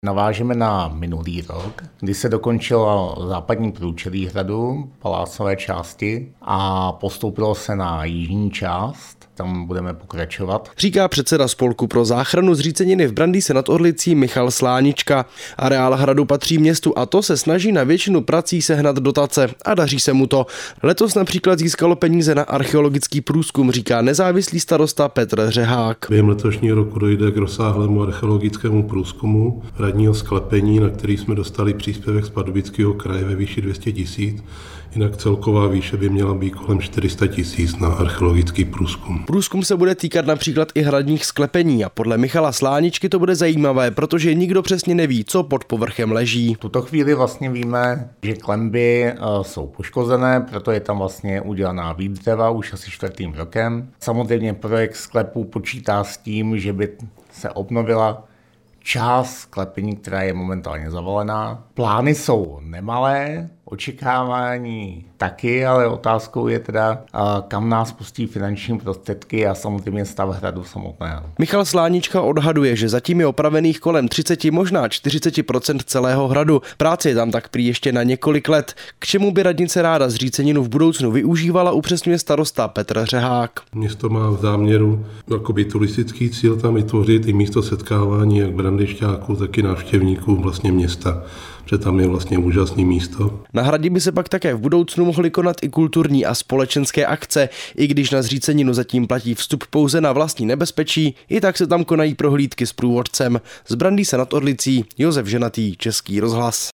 Navážeme na minulý rok, kdy se dokončilo západní průčelí hradu, palácové části a postoupilo se na jižní část. Tam budeme pokračovat. Říká předseda Spolku pro záchranu zříceniny v Brandýse nad Orlicí Michal Slánička. Areál hradu patří městu a to se snaží na většinu prací sehnat dotace a daří se mu to. Letos například získalo peníze na archeologický průzkum, říká nezávislý starosta Petr Řehák. Během letošního roku dojde k rozsáhlému archeologickému průzkumu hradního sklepení, na který jsme dostali příspěvek z Pardubického kraje ve výši 200 000. Jinak celková výše by měla být kolem 400 000 na archeologický průzkum. Průzkum se bude týkat například i hradních sklepení a podle Michala Sláničky to bude zajímavé, protože nikdo přesně neví, co pod povrchem leží. V tuto chvíli vlastně víme, že klenby jsou poškozené, proto je tam vlastně udělaná výdřeva už asi 4. rokem. Samozřejmě projekt sklepů počítá s tím, že by se obnovila část sklepení, která je momentálně zavalená. Plány jsou nemalé, očekávání taky, ale otázkou je teda, kam nás pustí finanční prostředky a samozřejmě stav hradu samotného. Michal Slánička odhaduje, že zatím je opravených kolem 30, možná 40% celého hradu. Práce je tam tak prý ještě na několik let. K čemu by radnice ráda zříceninu v budoucnu využívala, upřesňuje starosta Petr Řehák. Město má v záměru jakoby turistický cíl tam vytvořit i místo setkávání jak brandyšťáků, tak i návštěvníků vlastně města. Že tam je vlastně úžasné místo. Na hradě by se pak také v budoucnu mohly konat i kulturní a společenské akce. I když na zříceninu zatím platí vstup pouze na vlastní nebezpečí, i tak se tam konají prohlídky s průvodcem. Z Brandýse nad Orlicí Josef Ženatý, Český rozhlas.